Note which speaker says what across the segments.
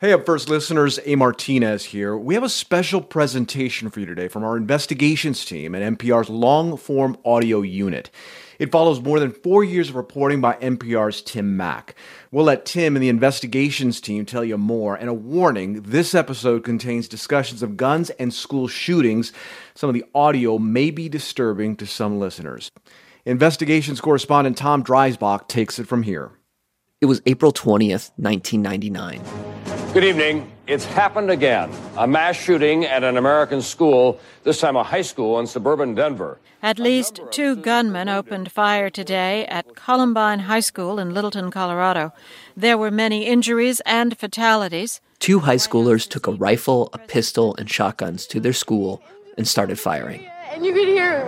Speaker 1: Hey, Up First listeners, A. Martinez here. We have a special presentation for you today from our investigations team at NPR's long-form audio unit. It follows more than 4 years of reporting by NPR's Tim Mak. We'll let Tim and the investigations team tell you more. And a warning, this episode contains discussions of guns and school shootings. Some of the audio may be disturbing to some listeners. Investigations correspondent Tom Dreisbach takes it from here.
Speaker 2: It was April 20th, 1999.
Speaker 3: Good evening. It's happened again. A mass shooting at an American school, this time a high school in suburban Denver.
Speaker 4: At least 2 gunmen opened fire today at Columbine High School in Littleton, Colorado. There were many injuries and fatalities.
Speaker 2: 2 high schoolers took a rifle, a pistol, and shotguns to their school and started firing.
Speaker 5: And you could hear,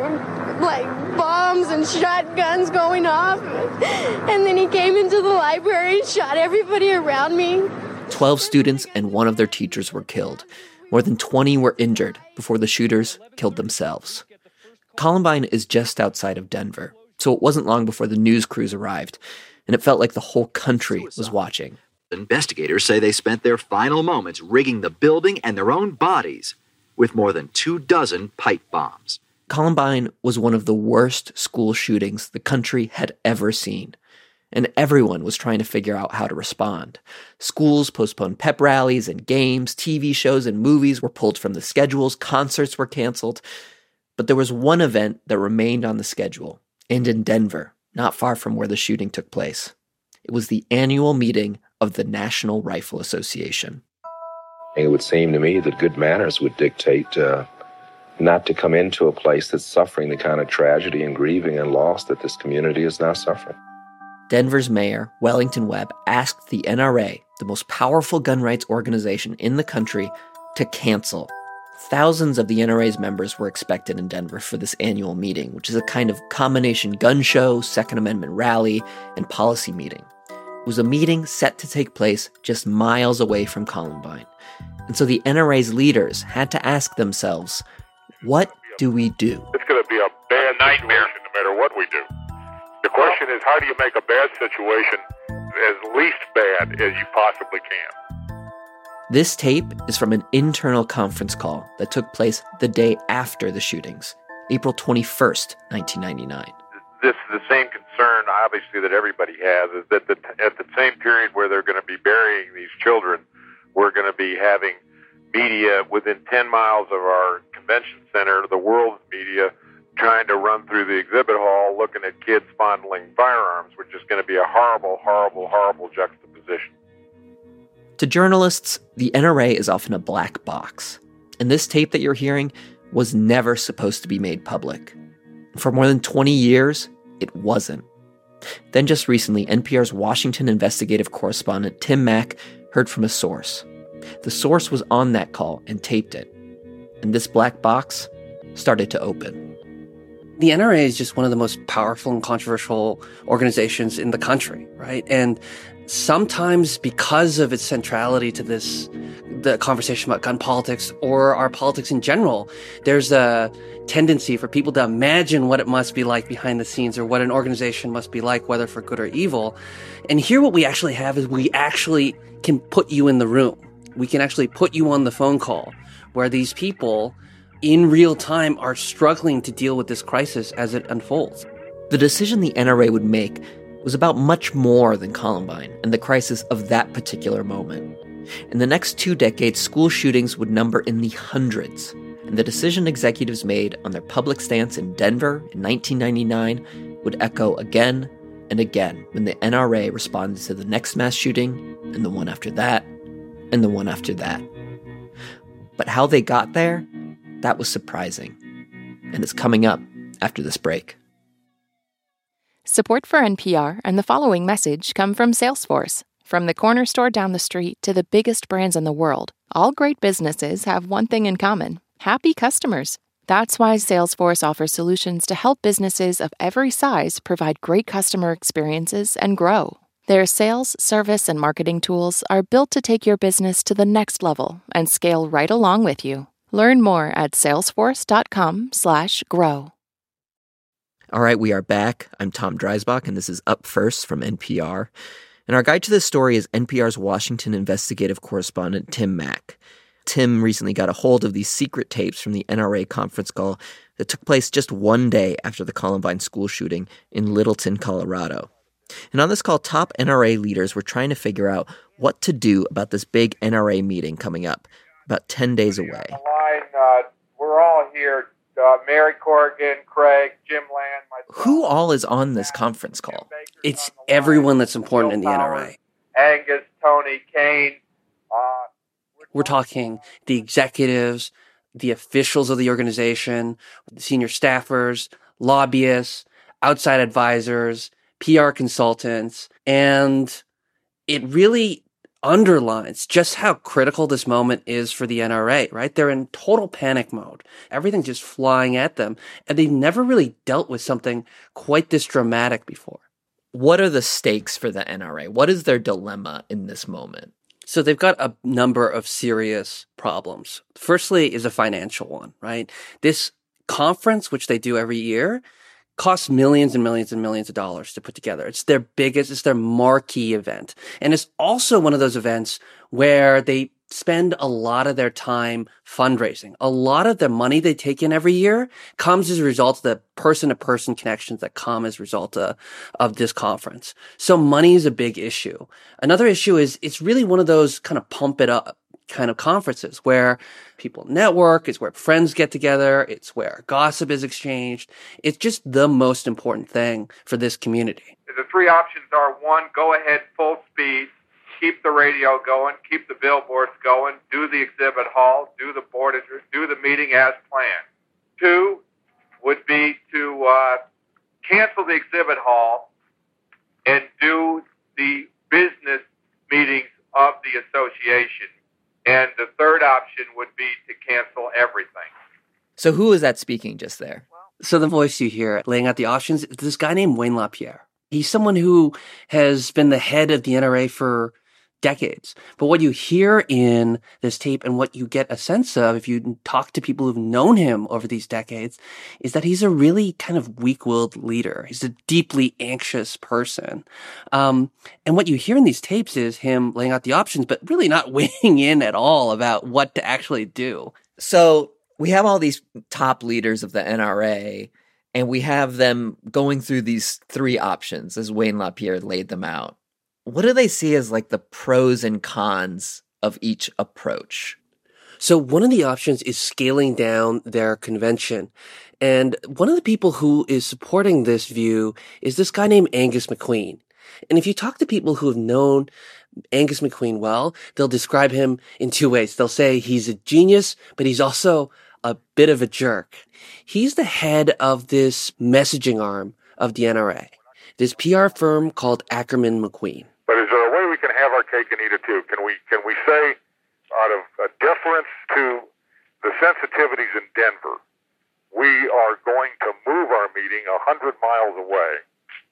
Speaker 5: bombs and shotguns going off. And then he came into the library and shot everybody around me.
Speaker 2: 12 students and one of their teachers were killed. More than 20 were injured before the shooters killed themselves. Columbine is just outside of Denver, so it wasn't long before the news crews arrived, and it felt like the whole country was watching.
Speaker 6: Investigators say they spent their final moments rigging the building and their own bodies with more than 24 pipe bombs.
Speaker 2: Columbine was one of the worst school shootings the country had ever seen, and everyone was trying to figure out how to respond. Schools postponed pep rallies and games, TV shows and movies were pulled from the schedules, concerts were canceled. But there was one event that remained on the schedule, and in Denver, not far from where the shooting took place. It was the annual meeting of the National Rifle Association.
Speaker 7: It would seem to me that good manners would dictate not to come into a place that's suffering the kind of tragedy and grieving and loss that this community is now suffering.
Speaker 2: Denver's mayor, Wellington Webb, asked the NRA, the most powerful gun rights organization in the country, to cancel. Thousands of the NRA's members were expected in Denver for this annual meeting, which is a kind of combination gun show, Second Amendment rally, and policy meeting. It was a meeting set to take place just miles away from Columbine. And so the NRA's leaders had to ask themselves, what do we do?
Speaker 8: It's going to be a bad nightmare no matter what we do. The question is, how do you make a bad situation as least bad as you possibly can?
Speaker 2: This tape is from an internal conference call that took place the day after the shootings, April 21st, 1999.
Speaker 8: This is the same concern, obviously, that everybody has, is that at the same period where they're going to be burying these children, we're going to be having media within 10 miles of our convention center, the world's media, trying to run through the exhibit hall looking at kids fondling firearms, which is going to be a horrible, horrible, horrible juxtaposition.
Speaker 2: To journalists, the NRA is often a black box, and this tape that you're hearing was never supposed to be made public. For more than 20 years, it wasn't. Then just recently, NPR's Washington investigative correspondent Tim Mak heard from a source. The source was on that call and taped it, and this black box started to open.
Speaker 9: The NRA is just one of the most powerful and controversial organizations in the country, right? And sometimes because of its centrality to the conversation about gun politics or our politics in general, there's a tendency for people to imagine what it must be like behind the scenes or what an organization must be like, whether for good or evil. And here what we actually have is we actually can put you in the room. We can actually put you on the phone call where these people in real time are struggling to deal with this crisis as it unfolds.
Speaker 2: The decision the NRA would make was about much more than Columbine and the crisis of that particular moment. In the next 2 decades, school shootings would number in the hundreds, and the decision executives made on their public stance in Denver in 1999 would echo again and again when the NRA responded to the next mass shooting, and the one after that, and the one after that. But how they got there, that was surprising. And it's coming up after this break.
Speaker 10: Support for NPR and the following message come from Salesforce. From the corner store down the street to the biggest brands in the world, all great businesses have one thing in common: happy customers. That's why Salesforce offers solutions to help businesses of every size provide great customer experiences and grow. Their sales, service, and marketing tools are built to take your business to the next level and scale right along with you. Learn more at salesforce.com/grow.
Speaker 2: All right, we are back. I'm Tom Dreisbach, and this is Up First from NPR. And our guide to this story is NPR's Washington investigative correspondent, Tim Mak. Tim recently got a hold of these secret tapes from the NRA conference call that took place just one day after the Columbine school shooting in Littleton, Colorado. And on this call, top NRA leaders were trying to figure out what to do about this big NRA meeting coming up, about 10 days away.
Speaker 11: We're all here. Mary Corrigan, Craig, Jim Land, myself.
Speaker 2: Who all is on this conference call?
Speaker 9: It's everyone that's important in the NRA.
Speaker 11: Angus, Tony, Kane.
Speaker 9: We're talking the executives, the officials of the organization, senior staffers, lobbyists, outside advisors, PR consultants, and it really underlines just how critical this moment is for the NRA, right? They're in total panic mode. Everything's just flying at them, and they've never really dealt with something quite this dramatic before.
Speaker 2: What are the stakes for the NRA? What is their dilemma in this moment?
Speaker 9: So they've got a number of serious problems. Firstly is a financial one, right? This conference, which they do every year, costs millions and millions and millions of dollars to put together. It's their biggest, it's their marquee event. And it's also one of those events where they spend a lot of their time fundraising. A lot of the money they take in every year comes as a result of the person-to-person connections that come as a result of this conference. So money is a big issue. Another issue is it's really one of those kind of pump it up kind of conferences where people network, it's where friends get together, it's where gossip is exchanged. It's just the most important thing for this community.
Speaker 11: The three options are: one, go ahead full speed, keep the radio going, keep the billboards going, do the exhibit hall, do the board, do the meeting as planned. Two would be to cancel the exhibit hall and do the business meetings of the association. And the third option would be to cancel everything.
Speaker 2: So who is that speaking just there?
Speaker 9: So the voice you hear laying out the options is this guy named Wayne LaPierre. He's someone who has been the head of the NRA for decades. But what you hear in this tape and what you get a sense of if you talk to people who've known him over these decades is that he's a really kind of weak-willed leader. He's a deeply anxious person. And what you hear in these tapes is him laying out the options, but really not weighing in at all about what to actually do.
Speaker 2: So we have all these top leaders of the NRA, and we have them going through these three options as Wayne LaPierre laid them out. What do they see as like the pros and cons of each approach?
Speaker 9: So one of the options is scaling down their convention. And one of the people who is supporting this view is this guy named Angus McQueen. And if you talk to people who have known Angus McQueen well, they'll describe him in two ways. They'll say he's a genius, but he's also a bit of a jerk. He's the head of this messaging arm of the NRA, this PR firm called Ackerman McQueen.
Speaker 8: But is there a way we can have our cake and eat it too? Can we say, out of a deference to the sensitivities in Denver, we are going to move our meeting 100 miles away?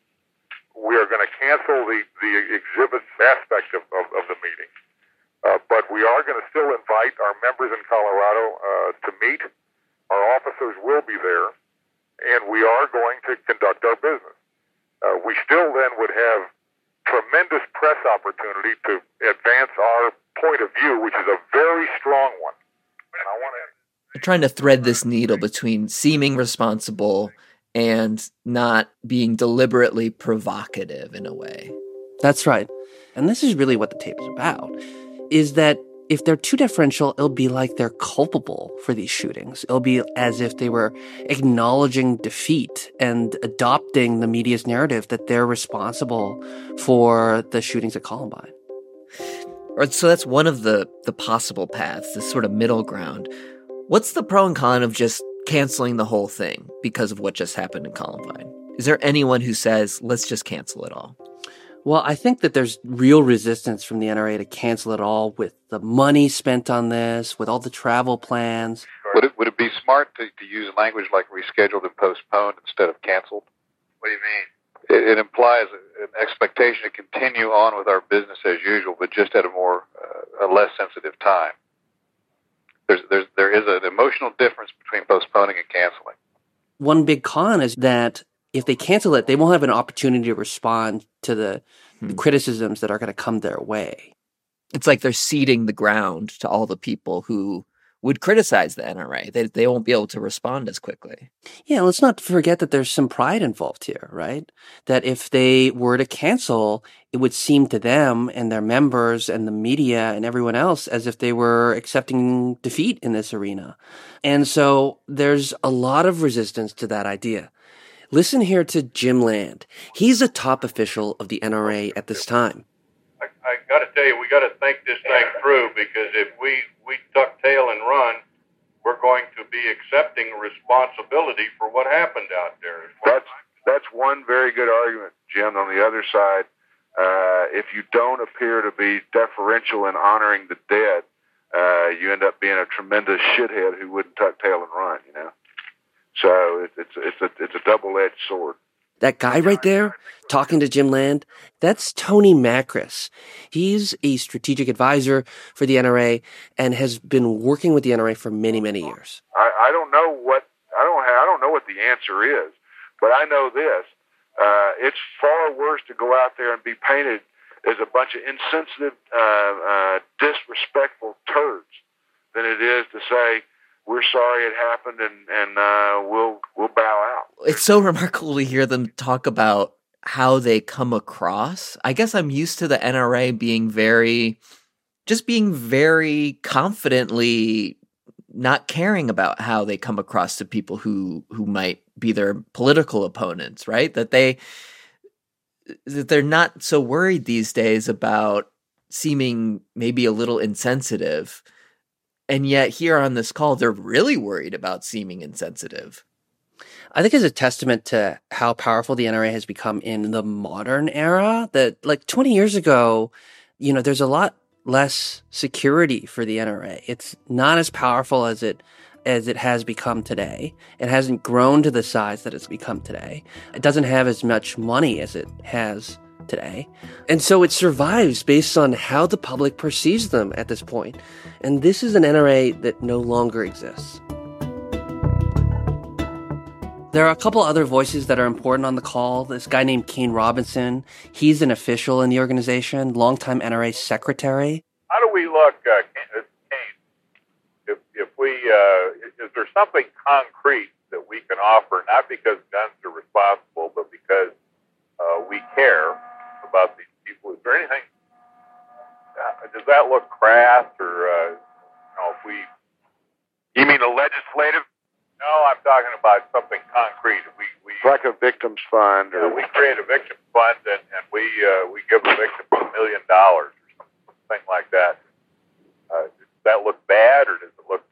Speaker 8: We are going to cancel the exhibit aspect of the meeting. But we are going to still invite our members in Colorado to meet. Our officers will be there, and we are going to conduct our business. We still then would have tremendous press opportunity to advance our point of view, which is a very strong one. And I want to...
Speaker 2: They're trying to thread this needle between seeming responsible and not being deliberately provocative in a way.
Speaker 9: That's right. And this is really what the tape is about, is that if they're too deferential, it'll be like they're culpable for these shootings. It'll be as if they were acknowledging defeat and adopting the media's narrative that they're responsible for the shootings at Columbine.
Speaker 2: So that's one of the possible paths, this sort of middle ground. What's the pro and con of just canceling the whole thing because of what just happened in Columbine? Is there anyone who says, let's just cancel it all?
Speaker 9: Well, I think that there's real resistance from the NRA to cancel it all with the money spent on this, with all the travel plans.
Speaker 12: Would it be smart to use language like rescheduled and postponed instead of canceled?
Speaker 11: What do you mean?
Speaker 12: It implies an expectation to continue on with our business as usual, but just at a less sensitive time. There is an emotional difference between postponing and canceling.
Speaker 9: One big con is that if they cancel it, they won't have an opportunity to respond to the criticisms that are going to come their way.
Speaker 2: It's like they're ceding the ground to all the people who would criticize the NRA. They won't be able to respond as quickly.
Speaker 9: Yeah, let's not forget that there's some pride involved here, right? That if they were to cancel, it would seem to them and their members and the media and everyone else as if they were accepting defeat in this arena. And so there's a lot of resistance to that idea. Listen here to Jim Land. He's a top official of the NRA at this time.
Speaker 13: I got to tell you, we got to think this thing through, because if we tuck tail and run, we're going to be accepting responsibility for what happened out there.
Speaker 8: That's one very good argument, Jim. On the other side, if you don't appear to be deferential in honoring the dead, you end up being a tremendous shithead who wouldn't tuck tail and run. So it's a double-edged sword.
Speaker 9: That guy right there, talking to Jim Land, that's Tony Makris. He's a strategic advisor for the NRA and has been working with the NRA for many, many years.
Speaker 8: I don't know what the answer is, but I know this: it's far worse to go out there and be painted as a bunch of insensitive, disrespectful turds than it is to say, we're sorry it happened, and we'll bow out.
Speaker 2: It's so remarkable to hear them talk about how they come across. I guess I'm used to the NRA being very confidently not caring about how they come across to people who might be their political opponents, right? That they're not so worried these days about seeming maybe a little insensitive. And yet here on this call, they're really worried about seeming insensitive.
Speaker 9: I think it's a testament to how powerful the NRA has become in the modern era, that like 20 years ago, there's a lot less security for the NRA. It's not as powerful as it has become today. It hasn't grown to the size that it's become today. It doesn't have as much money as it has today. And so it survives based on how the public perceives them at this point. And this is an NRA that no longer exists. There are a couple other voices that are important on the call. This guy named Kane Robinson, he's an official in the organization, longtime NRA secretary.
Speaker 11: How do we look, Kane, is there something concrete that we can offer, not because guns are responsible, but because we care about these people? Is there anything, does that look crass, or, if we...
Speaker 8: You mean a legislative?
Speaker 11: No, I'm talking about something concrete. We
Speaker 8: like a victims fund, or
Speaker 11: we create a victim fund, and we give a victim $1 million or something like that. Does that look bad, or does it look?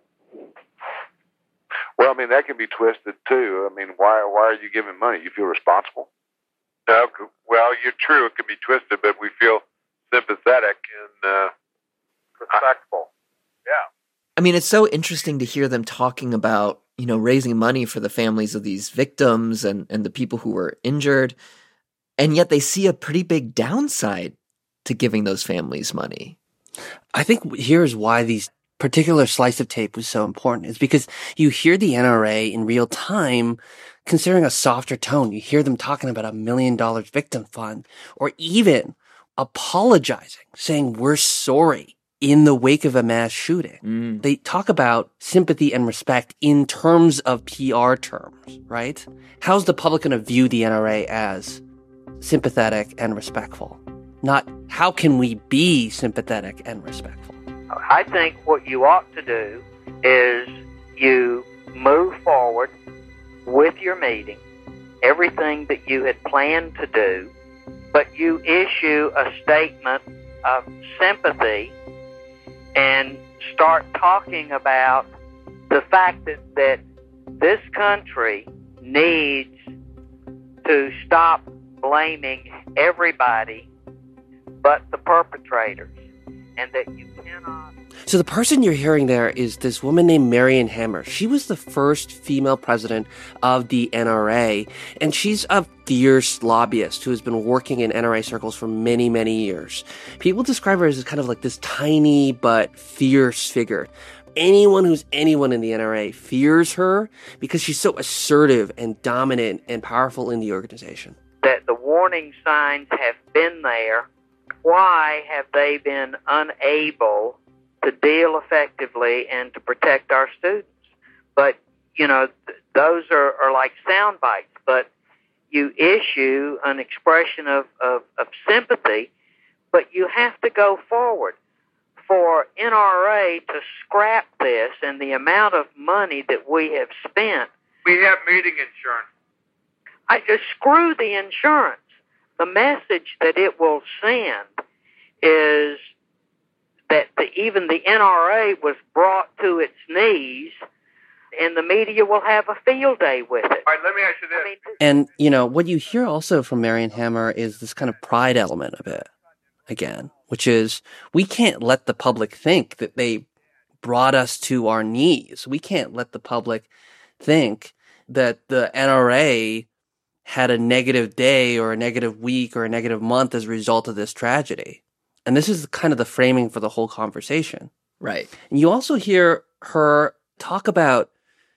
Speaker 8: Well, I mean, that can be twisted too. I mean, why are you giving money? You feel responsible?
Speaker 11: No, well, you're true. It can be twisted, but we feel sympathetic and respectful. Yeah.
Speaker 2: I mean, it's so interesting to hear them talking about, raising money for the families of these victims and the people who were injured. And yet they see a pretty big downside to giving those families money.
Speaker 9: I think here's why these particular slice of tape was so important, is because you hear the NRA in real time considering a softer tone. You hear them talking about $1 million victim fund, or even apologizing, saying we're sorry in the wake of a mass shooting. They talk about sympathy and respect in terms of PR terms, right? How's the public going to view the NRA as sympathetic and respectful? Not how can we be sympathetic and respectful?
Speaker 14: I think what you ought to do is you move forward with your meeting, everything that you had planned to do, but you issue a statement of sympathy and start talking about the fact that this country needs to stop blaming everybody but the perpetrators, and that you cannot...
Speaker 9: So the person you're hearing there is this woman named Marion Hammer. She was the first female president of the NRA, and she's a fierce lobbyist who has been working in NRA circles for many, many years. People describe her as kind of like this tiny but fierce figure. anyone who's anyone in the NRA fears her because she's so assertive and dominant and powerful in the organization.
Speaker 14: That the warning signs have been there. Why have they been unable to deal effectively and to protect our students? But, those are like sound bites. But you issue an expression of sympathy, but you have to go forward. For NRA to scrap this and the amount of money that we have spent.
Speaker 11: We have meeting insurance.
Speaker 14: I just screw the insurance. The message that it will send is that even the NRA was brought to its knees, and the media will have a field day with it.
Speaker 11: All right, let me ask you this.
Speaker 9: And, what you hear also from Marion Hammer is this kind of pride element of it, again, which is we can't let the public think that they brought us to our knees. We can't let the public think that the NRA had a negative day or a negative week or a negative month as a result of this tragedy. And this is kind of the framing for the whole conversation.
Speaker 2: Right.
Speaker 9: And you also hear her talk about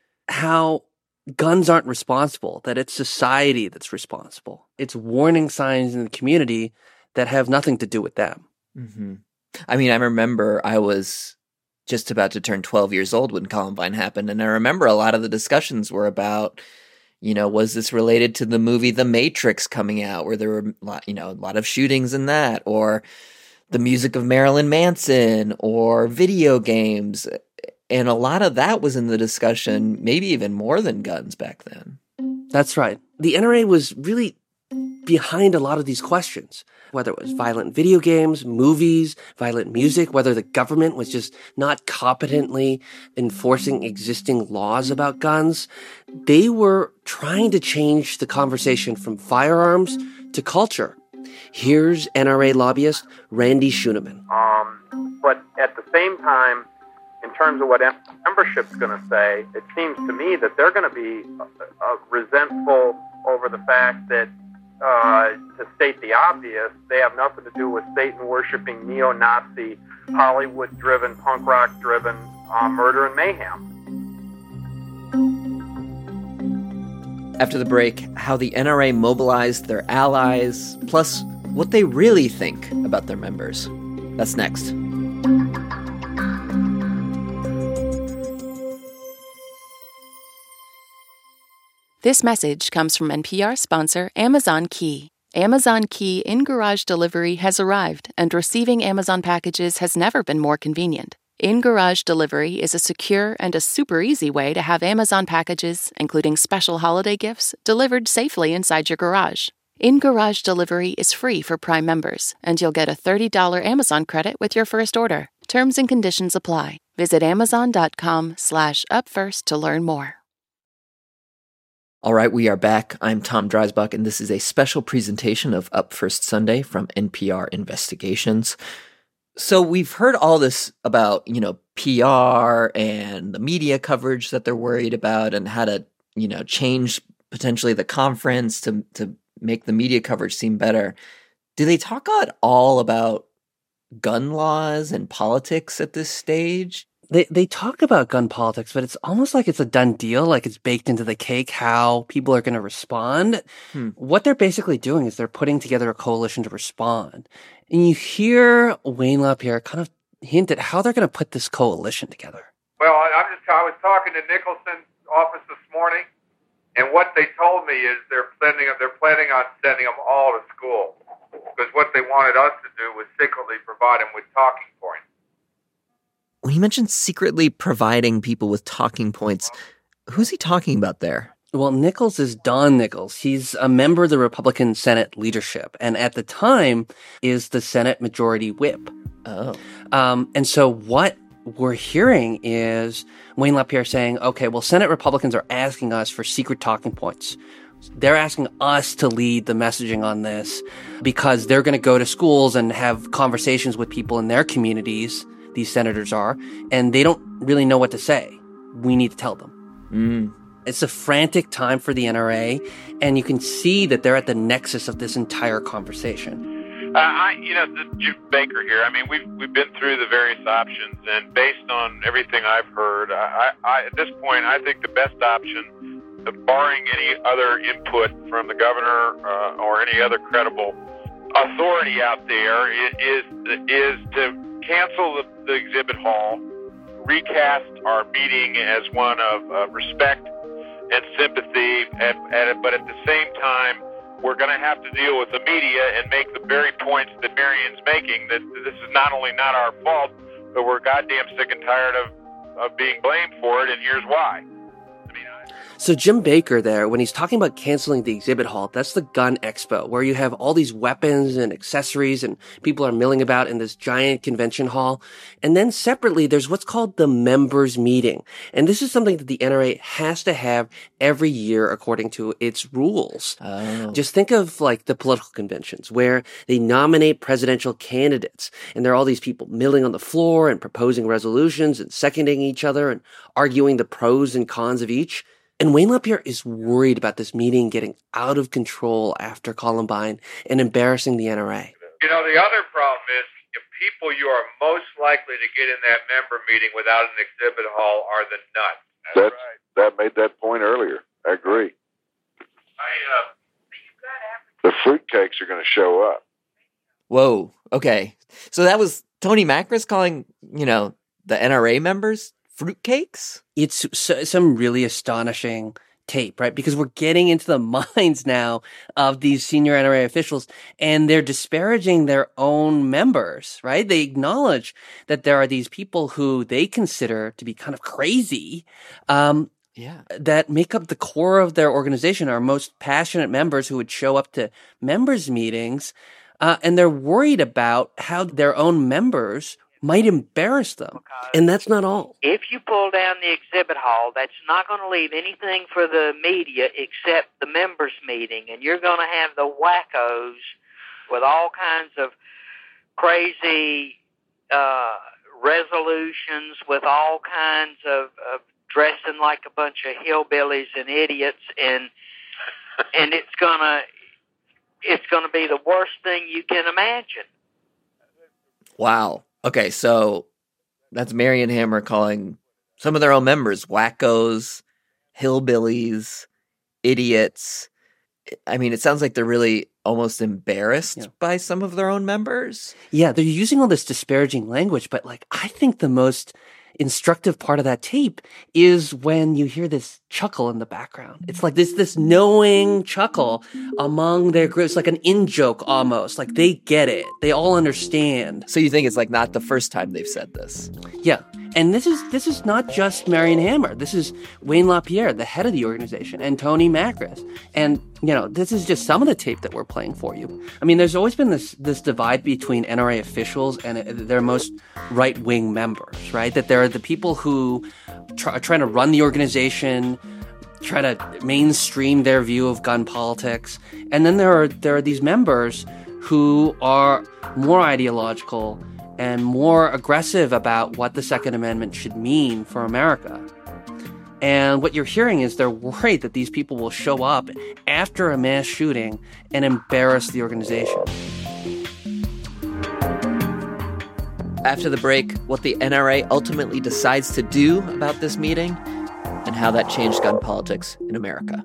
Speaker 9: how guns aren't responsible, that it's society that's responsible. It's warning signs in the community that have nothing to do with them.
Speaker 2: Mm-hmm. I mean, I remember I was just about to turn 12 years old when Columbine happened, and I remember a lot of the discussions were about, was this related to the movie The Matrix coming out, where there were, a lot of shootings in that, or the music of Marilyn Manson, or video games, and a lot of that was in the discussion, maybe even more than guns back then.
Speaker 9: That's right. The NRA was really behind a lot of these questions, whether it was violent video games, movies, violent music, whether the government was just not competently enforcing existing laws about guns. They were trying to change the conversation from firearms to culture. Here's NRA lobbyist Randy Schuneman.
Speaker 15: But at the same time, in terms of what membership's going to say, it seems to me that they're going to be resentful over the fact that, to state the obvious, they have nothing to do with Satan-worshipping, neo-Nazi, Hollywood-driven, punk rock-driven murder and mayhem.
Speaker 2: After the break, how the NRA mobilized their allies, plus what they really think about their members. That's next.
Speaker 10: This message comes from NPR sponsor Amazon Key. Amazon Key in-garage delivery has arrived, and receiving Amazon packages has never been more convenient. In-garage delivery is a secure and a super easy way to have Amazon packages, including special holiday gifts, delivered safely inside your garage. In-garage delivery is free for Prime members, and you'll get a $30 Amazon credit with your first order. Terms and conditions apply. Visit amazon.com/upfirst to learn more.
Speaker 2: All right, we are back. I'm Tom Dreisbach, and this is a special presentation of Up First Sunday from NPR Investigations. So we've heard all this about, PR and the media coverage that they're worried about and how to, change potentially the conference to make the media coverage seem better. Do they talk at all about gun laws and politics at this stage?
Speaker 9: They talk about gun politics, but it's almost like it's a done deal, like it's baked into the cake how people are going to respond. What they're basically doing is they're putting together a coalition to respond. And you hear Wayne LaPierre kind of hint at how they're going to put this coalition together.
Speaker 11: Well, I was talking to Nicholson's office this morning, and what they told me is they're planning on sending them all to school, because what they wanted us to do was secretly provide them with talking points.
Speaker 2: When he mentioned secretly providing people with talking points, who's he talking about there?
Speaker 9: Well, Nichols is Don Nichols. He's a member of the Republican Senate leadership, and at the time is the Senate Majority Whip.
Speaker 2: Oh.
Speaker 9: And so what we're hearing is Wayne LaPierre saying, okay, well, Senate Republicans are asking us for secret talking points. They're asking us to lead the messaging on this because they're going to go to schools and have conversations with people in their communities, these senators are, and they don't really know what to say. We need to tell them. It's a frantic time for the NRA, and you can see that they're at the nexus of this entire conversation.
Speaker 8: This is Jim Baker here. I mean, we've been through the various options, and based on everything I've heard, I at this point, I think the best option, barring any other input from the governor or any other credible authority out there, is to cancel the exhibit hall, recast our meeting as one of respect and sympathy, but at the same time, we're going to have to deal with the media and make the very points that Marion's making, that this is not only not our fault, but we're goddamn sick and tired of being blamed for it, and here's why.
Speaker 9: So Jim Baker there, when he's talking about canceling the exhibit hall, that's the gun expo, where you have all these weapons and accessories and people are milling about in this giant convention hall. And then separately, there's what's called the members meeting. And this is something that the NRA has to have every year according to its rules.
Speaker 2: Oh.
Speaker 9: Just think of like the political conventions where they nominate presidential candidates and there are all these people milling on the floor and proposing resolutions and seconding each other and arguing the pros and cons of each. And Wayne LaPierre is worried about this meeting getting out of control after Columbine and embarrassing the NRA.
Speaker 11: The other problem is the people you are most likely to get in that member meeting without an exhibit hall are the nuts.
Speaker 16: That made that point earlier. I agree. The fruitcakes are going to show up.
Speaker 2: Whoa. Okay. So that was Tony Makris calling, the NRA members fruitcakes?
Speaker 9: It's some really astonishing tape, right? Because we're getting into the minds now of these senior NRA officials and they're disparaging their own members, right? They acknowledge that there are these people who they consider to be kind of crazy, that make up the core of their organization, our most passionate members who would show up to members meetings, and they're worried about how their own members might embarrass them. And that's not all.
Speaker 14: If you pull down the exhibit hall, that's not going to leave anything for the media except the members meeting. And you're going to have the wackos with all kinds of crazy resolutions, with all kinds of dressing like a bunch of hillbillies and idiots, and it's gonna be the worst thing you can imagine.
Speaker 2: Wow. Okay, so that's Marion Hammer calling some of their own members wackos, hillbillies, idiots. I mean, it sounds like they're really almost embarrassed by some of their own members.
Speaker 9: Yeah, they're using all this disparaging language, but I think the most instructive part of that tape is when you hear this chuckle in the background. It's like this knowing chuckle among their groups, like an in-joke almost. Like they get it. They all understand.
Speaker 2: So you think it's like not the first time they've said this?
Speaker 9: Yeah. And this is not just Marion Hammer. This is Wayne LaPierre, the head of the organization, and Tony Makris. And, this is just some of the tape that we're playing for you. I mean, there's always been this divide between NRA officials and their most right-wing members, right? That there are the people who are trying to run the organization, try to mainstream their view of gun politics. And then there are these members who are more ideological and more aggressive about what the Second Amendment should mean for America. And what you're hearing is they're worried that these people will show up after a mass shooting and embarrass the organization.
Speaker 2: After the break, what the NRA ultimately decides to do about this meeting and how that changed gun politics in America.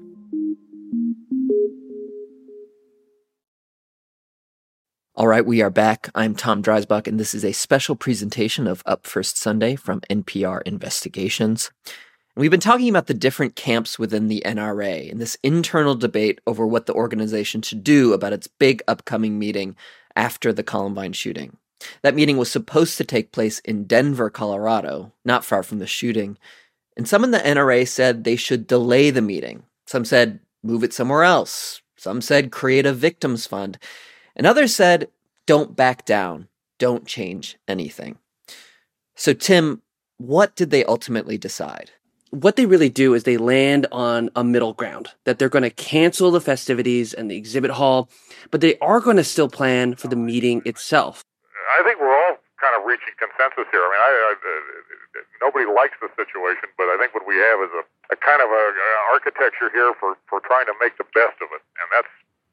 Speaker 2: All right, we are back. I'm Tom Dreisbach, and this is a special presentation of Up First Sunday from NPR Investigations. We've been talking about the different camps within the NRA and this internal debate over what the organization should do about its big upcoming meeting after the Columbine shooting. That meeting was supposed to take place in Denver, Colorado, not far from the shooting. And some in the NRA said they should delay the meeting. Some said move it somewhere else. Some said create a victims fund. And others said, don't back down, don't change anything. So Tim, what did they ultimately decide?
Speaker 9: What they really do is they land on a middle ground, that they're going to cancel the festivities and the exhibit hall, but they are going to still plan for the meeting itself.
Speaker 8: I think we're all kind of reaching consensus here. I mean, nobody likes the situation, but I think what we have is a kind of a architecture here for trying to make the best of it, and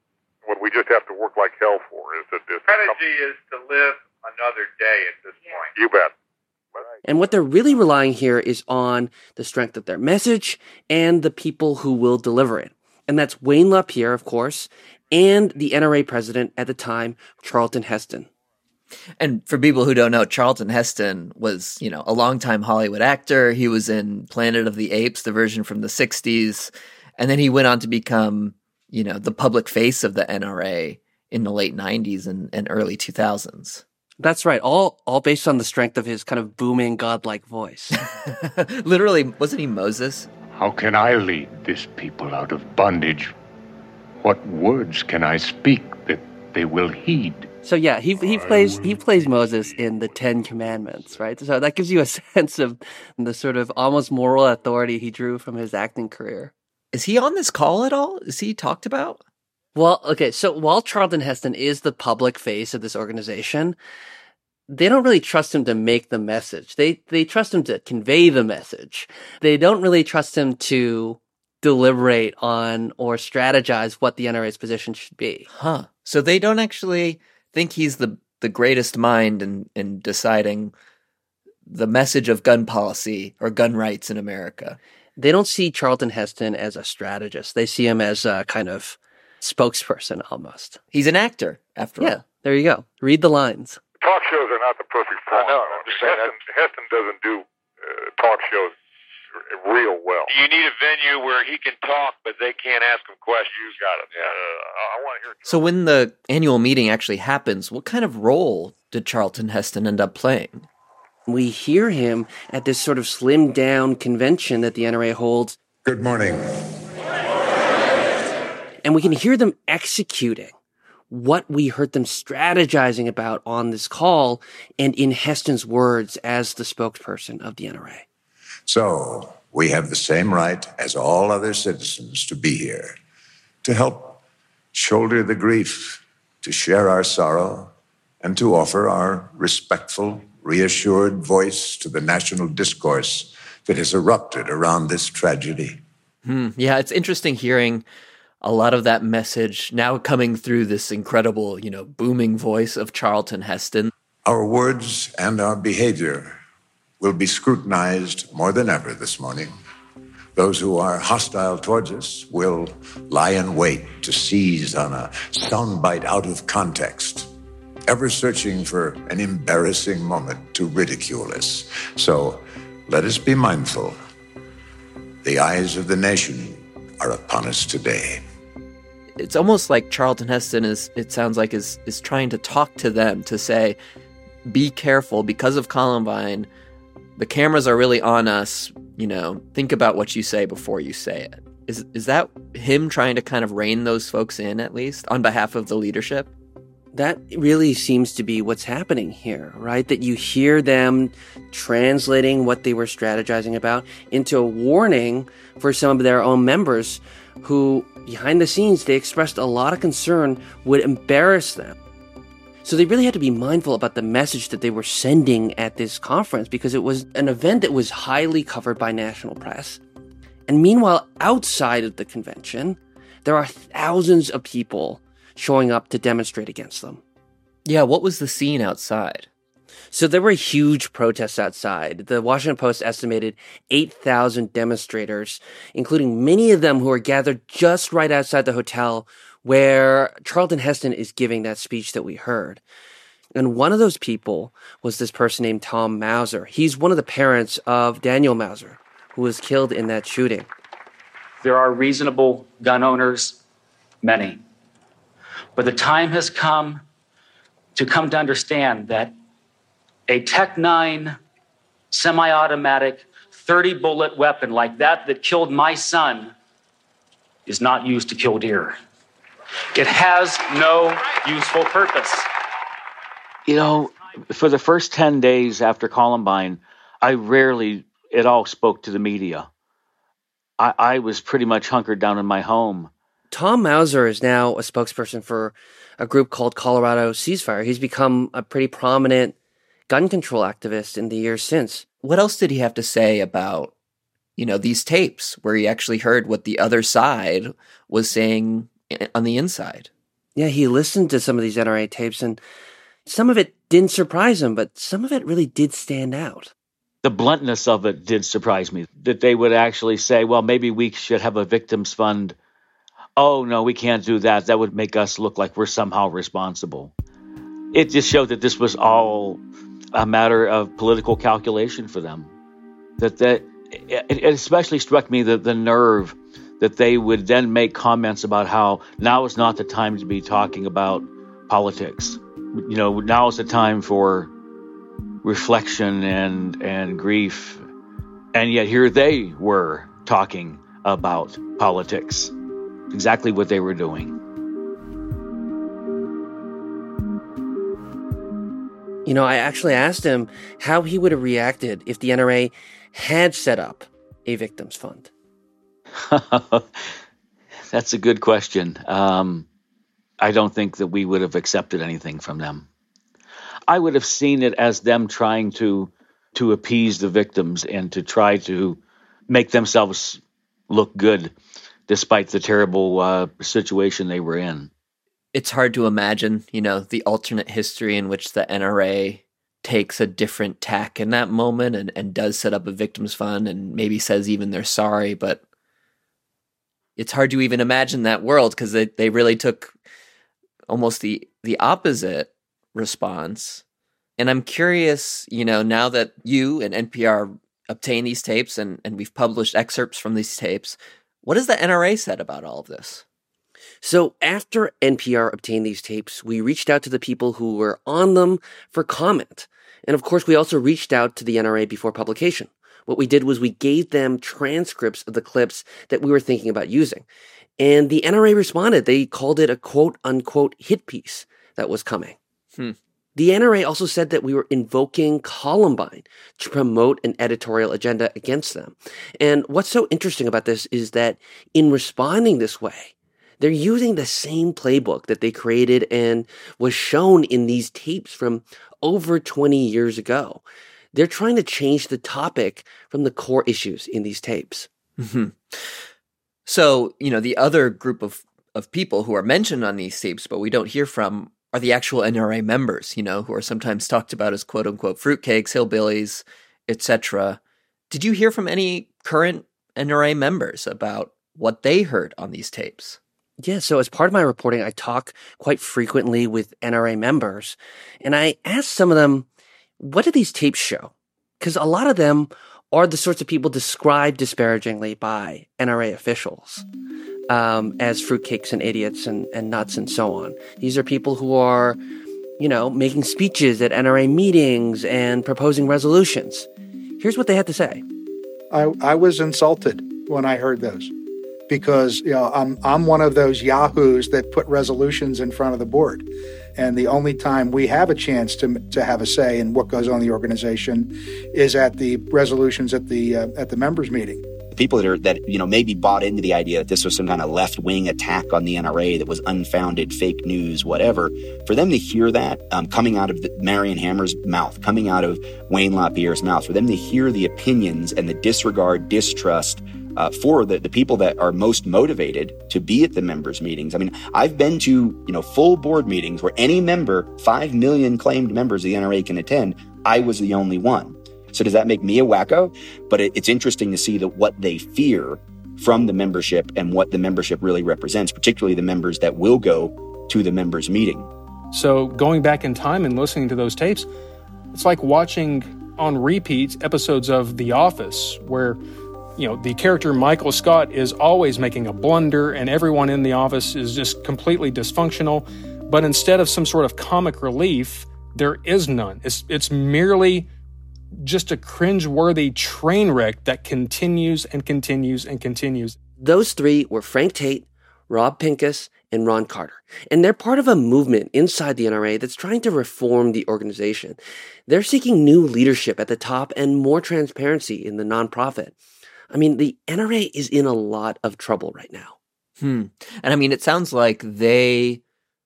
Speaker 8: what we just have to work like hell for.
Speaker 11: Strategy is to live another day at this point.
Speaker 8: You bet.
Speaker 9: And what they're really relying here is on the strength of their message and the people who will deliver it. And that's Wayne LaPierre, of course, and the NRA president at the time, Charlton Heston.
Speaker 2: And for people who don't know, Charlton Heston was, a longtime Hollywood actor. He was in Planet of the Apes, the version from the 60s. And then he went on to become, the public face of the NRA in the late 90s and early 2000s.
Speaker 9: That's right. All based on the strength of his kind of booming, godlike voice.
Speaker 2: Literally, wasn't he Moses?
Speaker 17: How can I lead this people out of bondage? What words can I speak that they will heed?
Speaker 9: So yeah, he plays Moses in the Ten Commandments, right? So that gives you a sense of the sort of almost moral authority he drew from his acting career.
Speaker 2: Is he on this call at all? Is he talked about?
Speaker 9: Well, okay, so while Charlton Heston is the public face of this organization, they don't really trust him to make the message. They trust him to convey the message. They don't really trust him to deliberate on or strategize what the NRA's position should be.
Speaker 2: Huh. So they don't actually think he's the greatest mind in deciding the message of gun policy or gun rights in America.
Speaker 9: They don't see Charlton Heston as a strategist. They see him as a kind of spokesperson almost.
Speaker 2: He's an actor, after all.
Speaker 9: Yeah, there you go. Read the lines.
Speaker 8: Talk shows are not the perfect form.
Speaker 16: I know. I'm just saying
Speaker 8: Heston doesn't do talk shows real well.
Speaker 16: You need a venue where he can talk, but they can't ask him questions. You got it.
Speaker 8: Yeah. I want to hear.
Speaker 2: So when the annual meeting actually happens, what kind of role did Charlton Heston end up playing?
Speaker 9: We hear him at this sort of slimmed down convention that the NRA holds.
Speaker 18: Good morning.
Speaker 9: And we can hear them executing what we heard them strategizing about on this call and in Heston's words as the spokesperson of the NRA.
Speaker 18: So, we have the same right as all other citizens to be here, to help shoulder the grief, to share our sorrow, and to offer our respectful, reassured voice to the national discourse that has erupted around this tragedy.
Speaker 2: Yeah, it's interesting hearing a lot of that message now coming through this incredible, booming voice of Charlton Heston.
Speaker 18: Our words and our behavior will be scrutinized more than ever this morning. Those who are hostile towards us will lie in wait to seize on a soundbite out of context, ever searching for an embarrassing moment to ridicule us. So let us be mindful. The eyes of the nation are upon us today.
Speaker 2: It's almost like Charlton Heston is trying to talk to them to say, be careful because of Columbine. The cameras are really on us. Think about what you say before you say it. Is that him trying to kind of rein those folks in, at least, on behalf of the leadership?
Speaker 9: That really seems to be what's happening here, right? That you hear them translating what they were strategizing about into a warning for some of their own members who, behind the scenes, they expressed a lot of concern would embarrass them. So they really had to be mindful about the message that they were sending at this conference because it was an event that was highly covered by national press. And meanwhile, outside of the convention, there are thousands of people showing up to demonstrate against them.
Speaker 2: Yeah, what was the scene outside?
Speaker 9: So there were huge protests outside. The Washington Post estimated 8,000 demonstrators, including many of them who were gathered just right outside the hotel where Charlton Heston is giving that speech that we heard. And one of those people was this person named Tom Mauser. He's one of the parents of Daniel Mauser, who was killed in that shooting.
Speaker 19: There are reasonable gun owners, many. But the time has come to understand that a Tech-9 semi-automatic 30-bullet weapon like that killed my son is not used to kill deer. It has no useful purpose.
Speaker 20: For the first 10 days after Columbine, I rarely at all spoke to the media. I was pretty much hunkered down in my home.
Speaker 9: Tom Mauser is now a spokesperson for a group called Colorado Ceasefire. He's become a pretty prominent gun control activist in the years since.
Speaker 2: What else did he have to say about, these tapes where he actually heard what the other side was saying on the inside?
Speaker 9: Yeah, he listened to some of these NRA tapes, and some of it didn't surprise him, but some of it really did stand out.
Speaker 20: The bluntness of it did surprise me, that they would actually say, well, maybe we should have a victims fund. Oh, no, we can't do that. That would make us look like we're somehow responsible. It just showed that this was all a matter of political calculation for them. It especially struck me the nerve that they would then make comments about how now is not the time to be talking about politics. Now is the time for reflection and grief. And yet here they were talking about politics. Exactly what they were doing.
Speaker 9: I actually asked him how he would have reacted if the NRA had set up a victims fund.
Speaker 20: That's a good question. I don't think that we would have accepted anything from them. I would have seen it as them trying to appease the victims and to try to make themselves look good despite the terrible situation they were in.
Speaker 2: It's hard to imagine, the alternate history in which the NRA takes a different tack in that moment and does set up a victims fund and maybe says even they're sorry, but it's hard to even imagine that world because they really took almost the opposite response. And I'm curious, now that you and NPR obtain these tapes and we've published excerpts from these tapes, what has the NRA said about all of this?
Speaker 9: So after NPR obtained these tapes, we reached out to the people who were on them for comment. And of course, we also reached out to the NRA before publication. What we did was we gave them transcripts of the clips that we were thinking about using. And the NRA responded. They called it a quote-unquote hit piece that was coming. The NRA also said that we were invoking Columbine to promote an editorial agenda against them. And what's so interesting about this is that in responding this way, they're using the same playbook that they created and was shown in these tapes from over 20 years ago. They're trying to change the topic from the core issues in these tapes.
Speaker 2: Mm-hmm. So, the other group of people who are mentioned on these tapes, but we don't hear from, are the actual NRA members, who are sometimes talked about as quote-unquote fruitcakes, hillbillies, etc. Did you hear from any current NRA members about what they heard on these tapes?
Speaker 9: Yeah, so as part of my reporting, I talk quite frequently with NRA members, and I asked some of them, what do these tapes show? Because a lot of them are the sorts of people described disparagingly by NRA officials as fruitcakes and idiots and nuts and so on. These are people who are, making speeches at NRA meetings and proposing resolutions. Here's what they had to say.
Speaker 21: I was insulted when I heard those because, I'm one of those yahoos that put resolutions in front of the board. And the only time we have a chance to have a say in what goes on in the organization is at the resolutions at the members' meeting.
Speaker 22: People that maybe bought into the idea that this was some kind of left-wing attack on the NRA that was unfounded, fake news, whatever, for them to hear that coming out of Marion Hammer's mouth, coming out of Wayne LaPierre's mouth, for them to hear the opinions and the disregard, distrust for the people that are most motivated to be at the members' meetings. I mean, I've been to, full board meetings where any member, 5 million claimed members of the NRA can attend. I was the only one. So does that make me a wacko? But it's interesting to see what they fear from the membership and what the membership really represents, particularly the members that will go to the members' meeting.
Speaker 23: So going back in time and listening to those tapes, it's like watching on repeat episodes of The Office where the character Michael Scott is always making a blunder and everyone in the office is just completely dysfunctional. But instead of some sort of comic relief, there is none. It's merely just a cringeworthy train wreck that continues and continues and continues.
Speaker 9: Those three were Frank Tate, Rob Pincus, and Ron Carter. And they're part of a movement inside the NRA that's trying to reform the organization. They're seeking new leadership at the top and more transparency in the nonprofit. I mean, the NRA is in a lot of trouble right now.
Speaker 2: And I mean, it sounds like they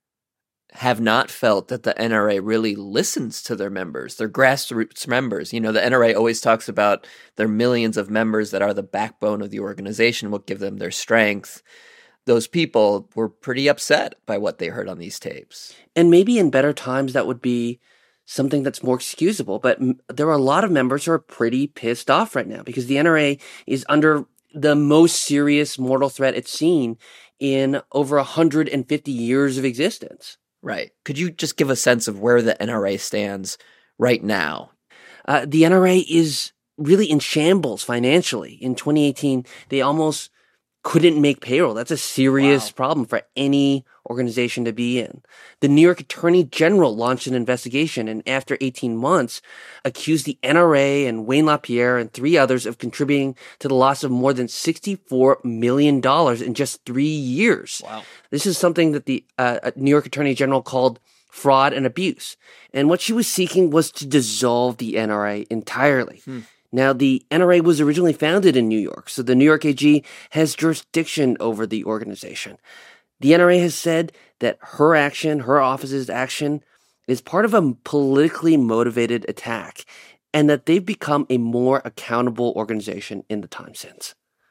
Speaker 2: have not felt that the NRA really listens to their members, their grassroots members. The NRA always talks about their millions of members that are the backbone of the organization, what give them their strength. those people were pretty upset by what they heard on these tapes.
Speaker 9: And maybe in better times that would be something that's more excusable. But there are a lot of members who are pretty pissed off right now because the NRA is under the most serious mortal threat it's seen in over 150 years of existence.
Speaker 2: Right. Could you just give a sense of where the NRA stands right now?
Speaker 9: The NRA is really in shambles financially. In 2018, they almost couldn't make payroll. That's a serious problem for any organization to be in. The New York Attorney General launched an investigation and after 18 months accused the NRA and Wayne LaPierre and 3 others of contributing to the loss of more than $64 million in just 3 years.
Speaker 2: Wow.
Speaker 9: This is something that the New York Attorney General called fraud and abuse. And what she was seeking was to dissolve the NRA entirely. Now, the NRA was originally founded in New York, so the New York AG has jurisdiction over the organization. The NRA has said that her action, her office's action, is part of a politically motivated attack, and that they've become a more accountable organization in the time since.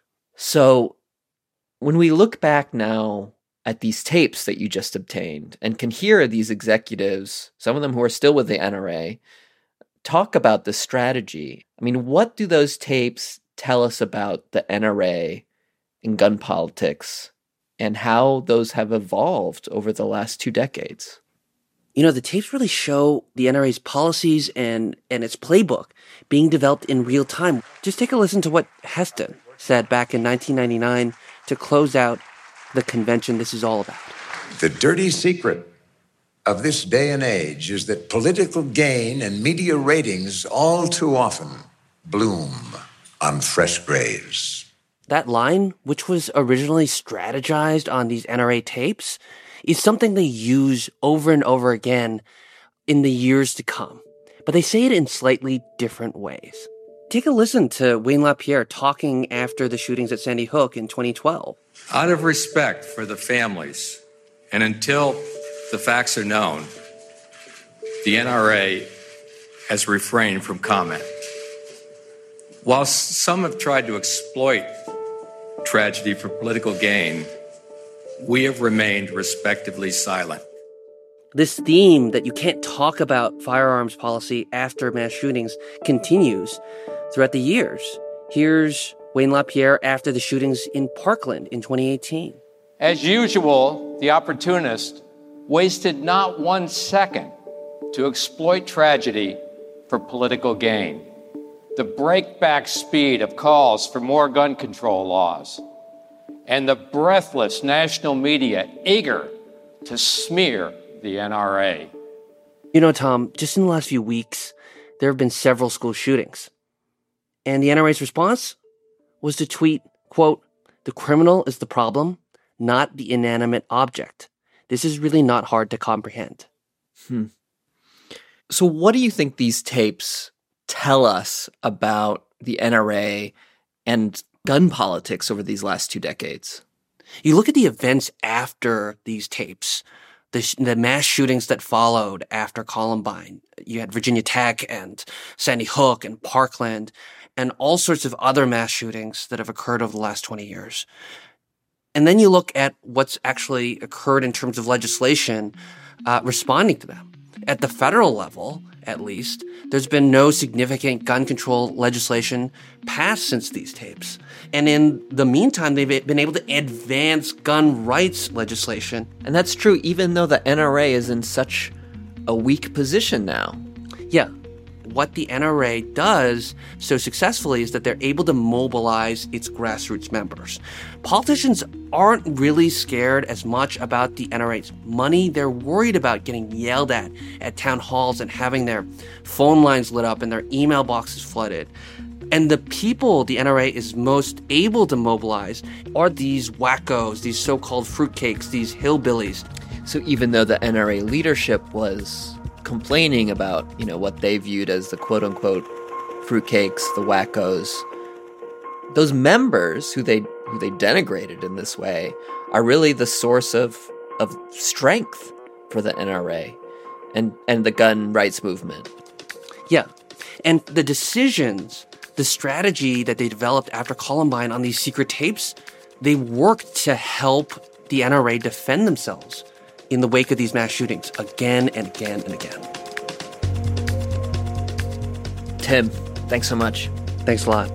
Speaker 2: So, when we look back now at these tapes that you just obtained and can hear these executives, some of them who are still with the NRA, talk about the strategy. I mean, what do those tapes tell us about the NRA in gun politics and how those have evolved over the last 2 decades?
Speaker 9: You know, the tapes really show the NRA's policies and its playbook being developed in real time. Just take a listen to what Heston said back in 1999 to close out the convention this is all about.
Speaker 18: The dirty secret of this day and age is that political gain and media ratings all too often bloom on fresh graves.
Speaker 9: That line, which was originally strategized on these NRA tapes, is something they use over and over again in the years to come. But they say it in slightly different ways. Take a listen to Wayne LaPierre talking after the shootings at Sandy Hook in 2012.
Speaker 1: Out of respect for the families, and until the facts are known, the NRA has refrained from comment. While some have tried to exploit tragedy for political gain, we have remained respectfully silent.
Speaker 9: This theme that you can't talk about firearms policy after mass shootings continues throughout the years. Here's Wayne LaPierre after the shootings in Parkland in 2018.
Speaker 3: As usual, the opportunist wasted not 1 second to exploit tragedy for political gain. The breakback speed of calls for more gun control laws, and the breathless national media eager to smear the NRA.
Speaker 9: You know, Tom, just in the last few weeks, there have been several school shootings. And the NRA's response was to tweet, quote, "The criminal is the problem, not the inanimate object. This is really not hard to comprehend."
Speaker 2: So what do you think these tapes tell us about the NRA and gun politics over these last 2 decades?
Speaker 9: You look at the events after these tapes, the mass shootings that followed after Columbine. You had Virginia Tech and Sandy Hook and Parkland and all sorts of other mass shootings that have occurred over the last 20 years. And then you look at what's actually occurred in terms of legislation responding to them. At the federal level, at least, there's been no significant gun control legislation passed since these tapes. And in the meantime, they've been able to advance gun rights legislation.
Speaker 2: And that's true even though the NRA is in such a weak position now.
Speaker 9: Yeah. What the NRA does so successfully is that they're able to mobilize its grassroots members. Politicians aren't really scared as much about the NRA's money. They're worried about getting yelled at town halls and having their phone lines lit up and their email boxes flooded. And the people the NRA is most able to mobilize are these wackos, these so-called fruitcakes, these hillbillies.
Speaker 2: So even though the NRA leadership was complaining about, what they viewed as the quote-unquote fruitcakes, the wackos, those members who they denigrated in this way are really the source of strength for the NRA and the gun rights movement.
Speaker 9: Yeah. And the decisions, the strategy that they developed after Columbine on these secret tapes, They worked to help the NRA defend themselves in the wake of these mass shootings again and again and again.
Speaker 2: Tim, thanks so much.
Speaker 9: Thanks a lot.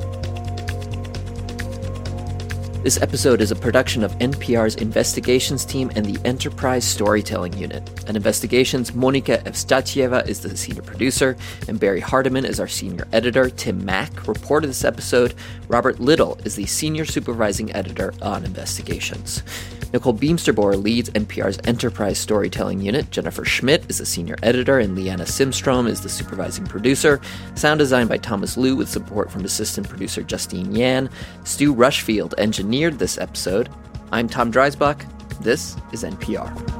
Speaker 2: This episode is a production of NPR's investigations team and the Enterprise Storytelling Unit. At Investigations, Monika Evstatieva is the senior producer, and Barry Hardiman is our senior editor. Tim Mack reported this episode. Robert Little is the senior supervising editor on Investigations. Nicole Beamsterboer leads NPR's Enterprise Storytelling Unit. Jennifer Schmidt is the senior editor, and Leanna Simstrom is the supervising producer. Sound design by Thomas Liu with support from assistant producer Justine Yan. Stu Rushfield engineered this episode. I'm Tom Dreisbach. This is NPR.